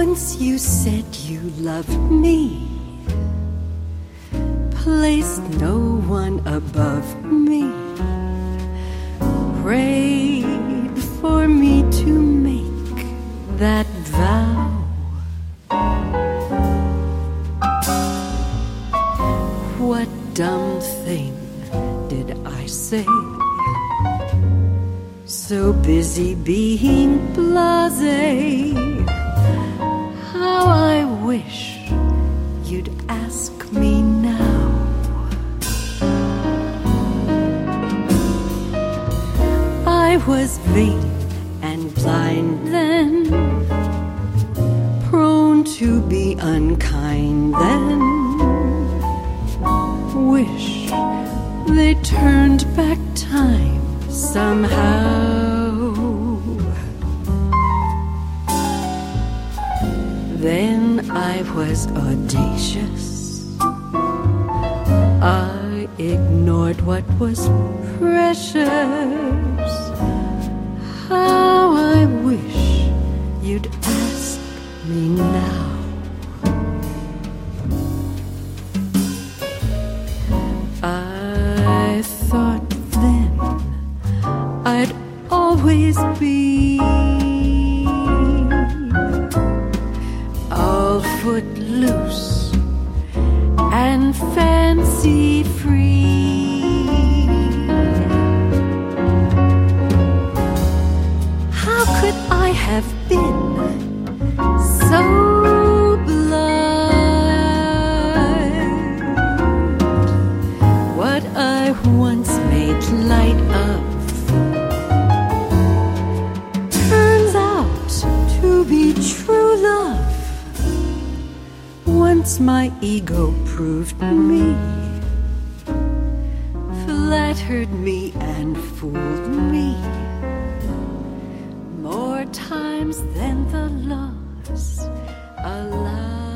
Once you said you loved me, placed no one above me, prayed for me to make that vow. What dumb thing did I say? So busy being blasé. How I wish you'd ask me now. I was vain and blind then, prone to be unkind then. Wish they turned back time somehow. Then I was audacious. I ignored what was precious. How I wish you'd ask me now. I thought then I'd always be all footloose and fancy free. How could I have been so blind? What I once made light of turns out to be true love. Once my ego proved me, flattered me and fooled me more times than the loss allowed.